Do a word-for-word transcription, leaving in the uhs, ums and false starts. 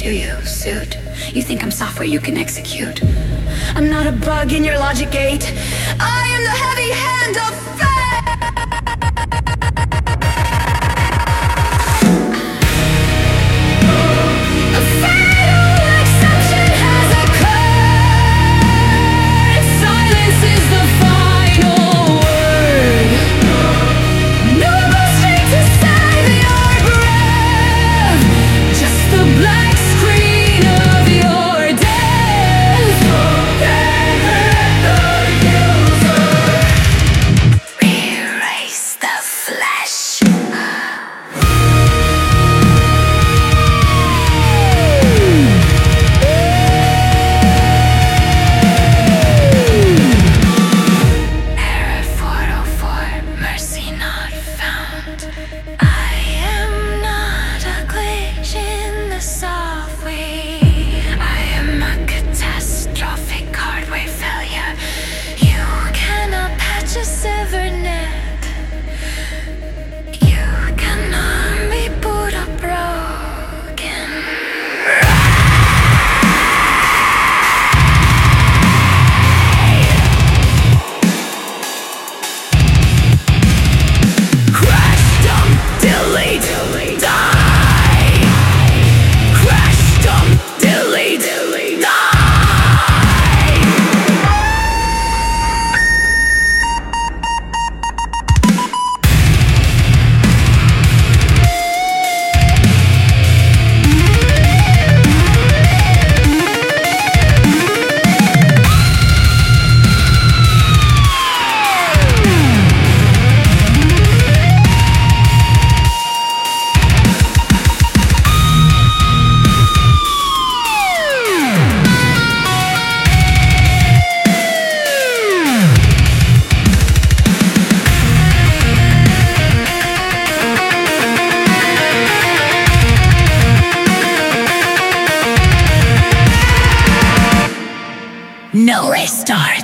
do you, suit? You think I'm software you can execute? I'm not a bug in your logic gate. I am the heavy hand of fate. A fatal exception has occurred. Silence is the final word. No more strength to save your breath. Just the black screen of your death. Erase the flesh. Error four oh four, mercy not found. I am not a glitch in the software. I am a catastrophic hardware failure. You cannot patch a severed net. You cannot reboot a broken. Crash, dump, delete, die. Crash, dump, delete, die. No restart.